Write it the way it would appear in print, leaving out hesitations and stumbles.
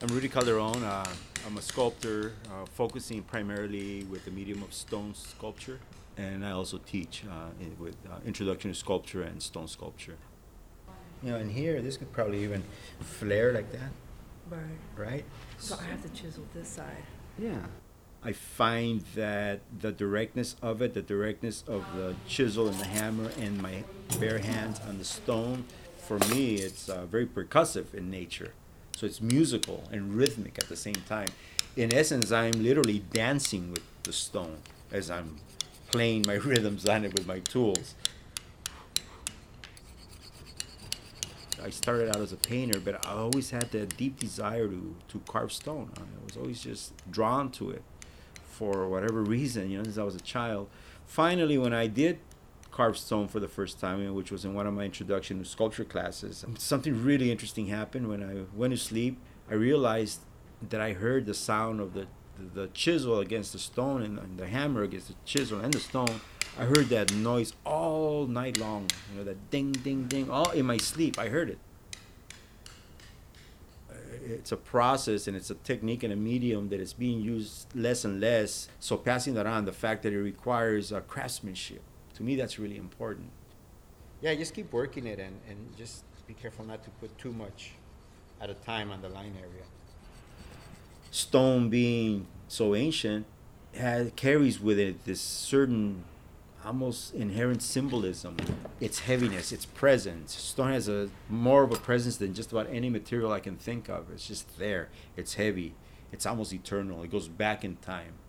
I'm Rudy Calderon. I'm a sculptor focusing primarily with the medium of stone sculpture, and I also teach with introduction to sculpture and stone sculpture. You know, in here, this could probably even flare like that, Right. right? So I have to chisel this side. Yeah. I find that the directness of it, the directness of the chisel and the hammer and my bare hands on the stone, for me, it's very percussive in nature. So it's musical and rhythmic at the same time. In essence, I'm literally dancing with the stone as I'm playing my rhythms on it with my tools. I started out as a painter, but I always had that deep desire to carve stone. I was always just drawn to it for whatever reason, since I was a child. Finally, when I did carve stone for the first time, which was in one of my introduction to sculpture classes, something really interesting happened. When I went to sleep, I realized that I heard the sound of the chisel against the stone and the hammer against the chisel and the stone. I heard that noise all night long, that ding, ding, ding, all in my sleep. I heard it. It's a process and it's a technique and a medium that is being used less and less. So passing that on, the fact that it requires craftsmanship, to me that's really important. Yeah, just keep working it and just be careful not to put too much at a time on the line area. Stone being so ancient carries with it this certain almost inherent symbolism, its heaviness, its presence. Stone has more of a presence than just about any material I can think of. It's just there. It's heavy. It's almost eternal. It goes back in time.